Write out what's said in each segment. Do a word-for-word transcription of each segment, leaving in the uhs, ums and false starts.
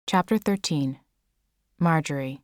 Chapter thirteen. Marjorie.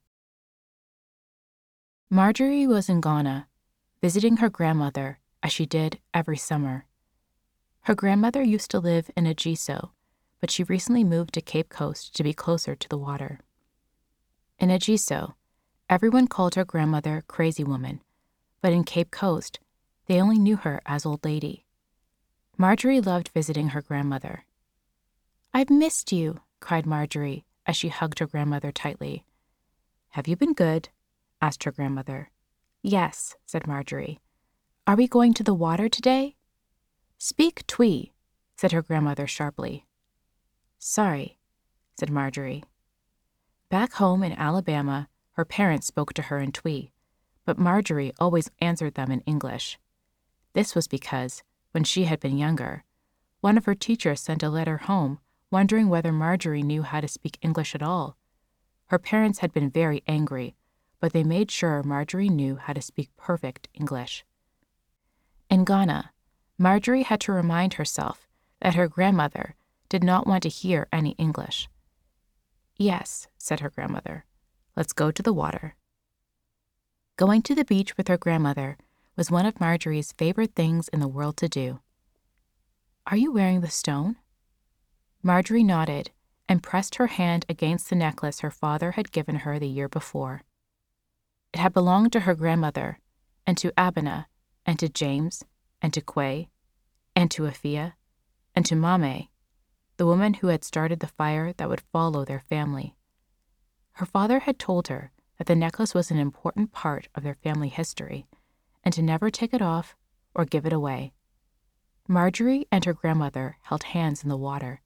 Marjorie was in Ghana, visiting her grandmother, as she did every summer. Her grandmother used to live in Agiso, but she recently moved to Cape Coast to be closer to the water. In Agiso, everyone called her grandmother Crazy Woman, but in Cape Coast, they only knew her as Old Lady. Marjorie loved visiting her grandmother. "I've missed you," cried Marjorie as she hugged her grandmother tightly. "Have you been good?" asked her grandmother. "Yes," said Marjorie. "Are we going to the water today?" "Speak Twi," said her grandmother sharply. "Sorry," said Marjorie. Back home in Alabama, her parents spoke to her in Twi, but Marjorie always answered them in English. This was because, when she had been younger, one of her teachers sent a letter home wondering whether Marjorie knew how to speak English at all. Her parents had been very angry, but they made sure Marjorie knew how to speak perfect English. In Ghana, Marjorie had to remind herself that her grandmother did not want to hear any English. "Yes," said her grandmother. "Let's go to the water." Going to the beach with her grandmother was one of Marjorie's favorite things in the world to do. "Are you wearing the stone?" Marjorie nodded and pressed her hand against the necklace her father had given her the year before. It had belonged to her grandmother, and to Abena, and to James, and to Quay, and to Afia, and to Mame, the woman who had started the fire that would follow their family. Her father had told her that the necklace was an important part of their family history, and to never take it off or give it away. Marjorie and her grandmother held hands in the water.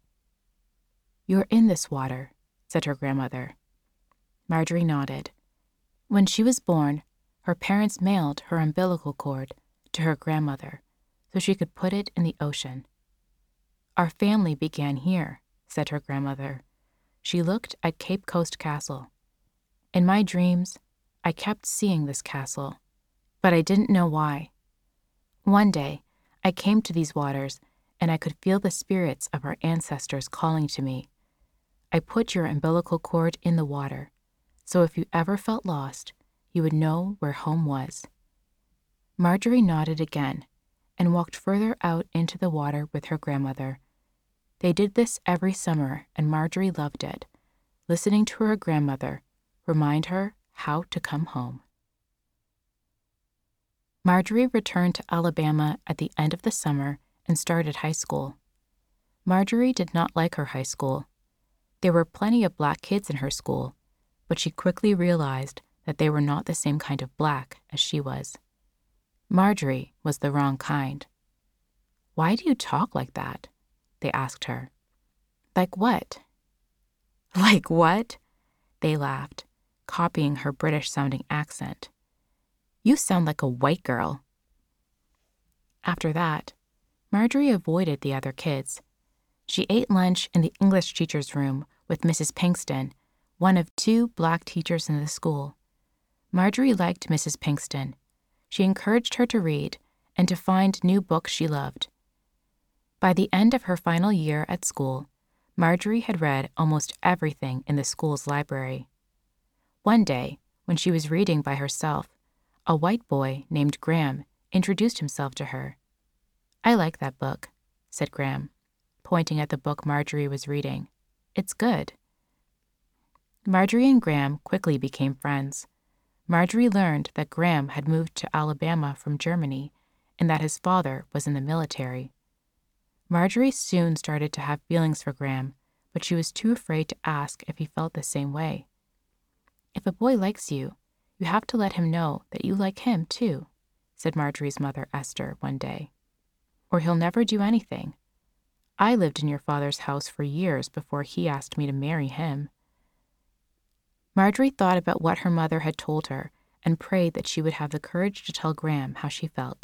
"You're in this water," said her grandmother. Marjorie nodded. When she was born, her parents mailed her umbilical cord to her grandmother so she could put it in the ocean. "Our family began here," said her grandmother. She looked at Cape Coast Castle. "In my dreams, I kept seeing this castle, but I didn't know why. One day, I came to these waters and I could feel the spirits of our ancestors calling to me. I put your umbilical cord in the water, so if you ever felt lost, you would know where home was." Marjorie nodded again and walked further out into the water with her grandmother. They did this every summer, and Marjorie loved it, listening to her grandmother remind her how to come home. Marjorie returned to Alabama at the end of the summer and started high school. Marjorie did not like her high school. There were plenty of black kids in her school, but she quickly realized that they were not the same kind of black as she was. Marjorie was the wrong kind. "Why do you talk like that?" they asked her. "Like what?" "Like what?" they laughed, copying her British-sounding accent. "You sound like a white girl." After that, Marjorie avoided the other kids. She ate lunch in the English teacher's room with Missus Pinkston, one of two black teachers in the school. Marjorie liked Missus Pinkston. She encouraged her to read and to find new books she loved. By the end of her final year at school, Marjorie had read almost everything in the school's library. One day, when she was reading by herself, a white boy named Graham introduced himself to her. "I like that book," said Graham, pointing at the book Marjorie was reading. "It's good." Marjorie and Graham quickly became friends. Marjorie learned that Graham had moved to Alabama from Germany and that his father was in the military. Marjorie soon started to have feelings for Graham, but she was too afraid to ask if he felt the same way. "If a boy likes you, you have to let him know that you like him, too," said Marjorie's mother, Esther, one day. "Or he'll never do anything. I lived in your father's house for years before he asked me to marry him." Marjorie thought about what her mother had told her and prayed that she would have the courage to tell Graham how she felt.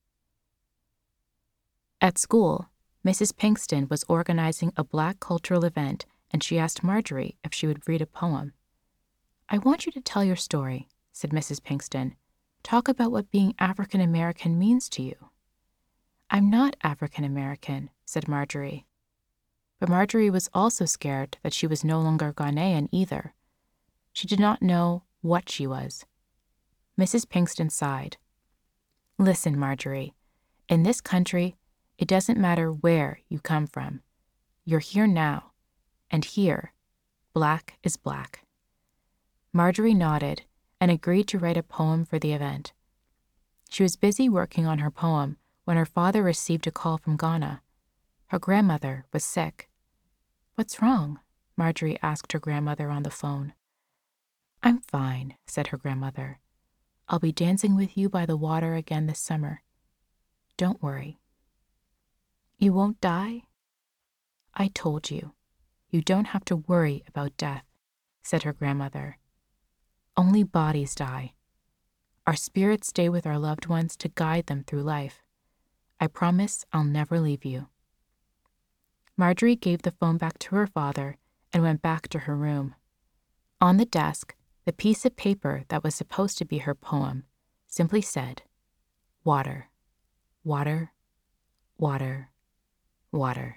At school, Missus Pinkston was organizing a Black cultural event, and she asked Marjorie if she would read a poem. "I want you to tell your story," said Missus Pinkston. "Talk about what being African American means to you." "I'm not African American," said Marjorie. But Marjorie was also scared that she was no longer Ghanaian either. She did not know what she was. Missus Pinkston sighed. Listen, Marjorie, in this country, it doesn't matter where you come from. You're here now, and here, black is black. Marjorie nodded and agreed to write a poem for the event. She was busy working on her poem when her father received a call from Ghana. Her grandmother was sick. What's wrong? Marjorie asked her grandmother on the phone. I'm fine, said her grandmother. I'll be dancing with you by the water again this summer. Don't worry. You won't die? I told you. You don't have to worry about death, said her grandmother. Only bodies die. Our spirits stay with our loved ones to guide them through life. I promise I'll never leave you. Marjorie gave the phone back to her father and went back to her room. On the desk, the piece of paper that was supposed to be her poem simply said, water, water, water, water.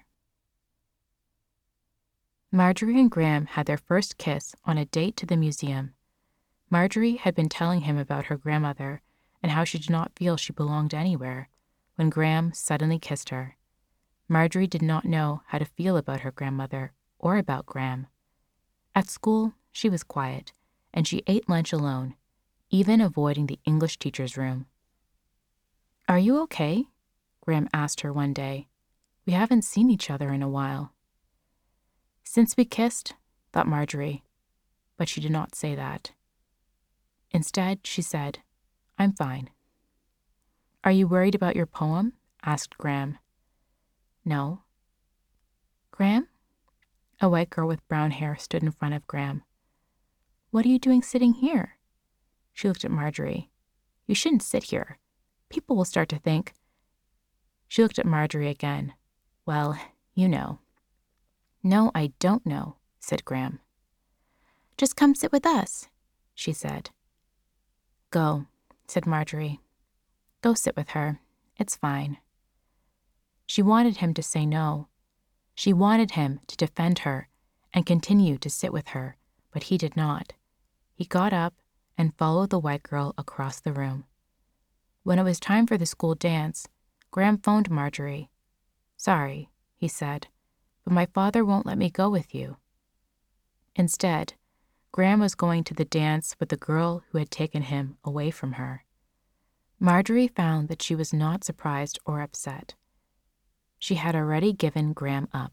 Marjorie and Graham had their first kiss on a date to the museum. Marjorie had been telling him about her grandmother and how she did not feel she belonged anywhere when Graham suddenly kissed her. Marjorie did not know how to feel about her grandmother or about Graham. At school, she was quiet, and she ate lunch alone, even avoiding the English teacher's room. Are you okay? Graham asked her one day. We haven't seen each other in a while. Since we kissed, thought Marjorie, but she did not say that. Instead, she said, I'm fine. Are you worried about your poem? Asked Graham. No. Graham? A white girl with brown hair stood in front of Graham. What are you doing sitting here? She looked at Marjorie. You shouldn't sit here. People will start to think. She looked at Marjorie again. Well, you know. No, I don't know, said Graham. Just come sit with us, she said. Go, said Marjorie. Go sit with her. It's fine. She wanted him to say no. She wanted him to defend her and continue to sit with her, but he did not. He got up and followed the white girl across the room. When it was time for the school dance, Graham phoned Marjorie. Sorry, he said, but my father won't let me go with you. Instead, Graham was going to the dance with the girl who had taken him away from her. Marjorie found that she was not surprised or upset. She had already given Graham up.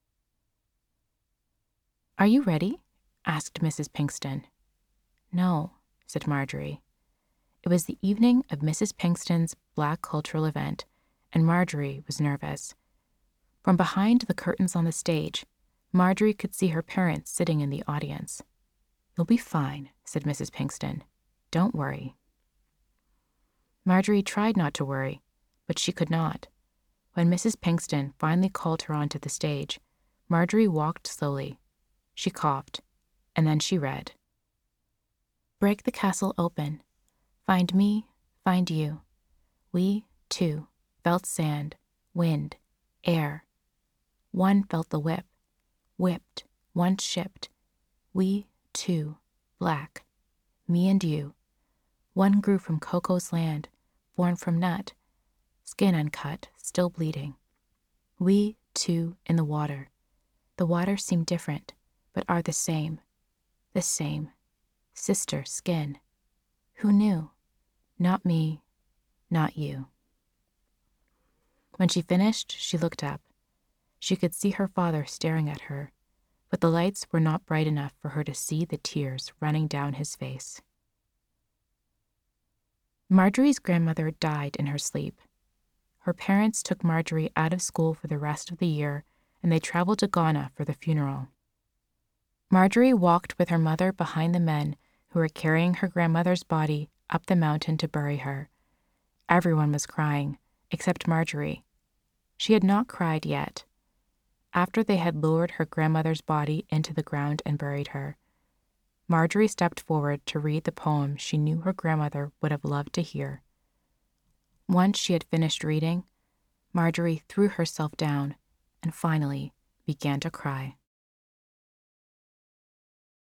Are you ready? Asked Missus Pinkston. No, said Marjorie. It was the evening of Missus Pinkston's Black cultural event, and Marjorie was nervous. From behind the curtains on the stage, Marjorie could see her parents sitting in the audience. You'll be fine, said Missus Pinkston. Don't worry. Marjorie tried not to worry, but she could not. When Missus Pinkston finally called her onto the stage, Marjorie walked slowly. She coughed, and then she read. Break the castle open. Find me, find you. We, two, felt sand, wind, air. One felt the whip, whipped, once shipped. We, two, black, me and you. One grew from Coco's land, born from nut, skin uncut, still bleeding. We, two, in the water. The water seemed different, but are the same. The same. Sister, skin. Who knew? Not me, not you. When she finished, she looked up. She could see her father staring at her, but the lights were not bright enough for her to see the tears running down his face. Marjorie's grandmother died in her sleep. Her parents took Marjorie out of school for the rest of the year, and they traveled to Ghana for the funeral. Marjorie walked with her mother behind the men who were carrying her grandmother's body up the mountain to bury her. Everyone was crying, except Marjorie. She had not cried yet. After they had lowered her grandmother's body into the ground and buried her, Marjorie stepped forward to read the poem she knew her grandmother would have loved to hear. Once she had finished reading, Marjorie threw herself down and finally began to cry.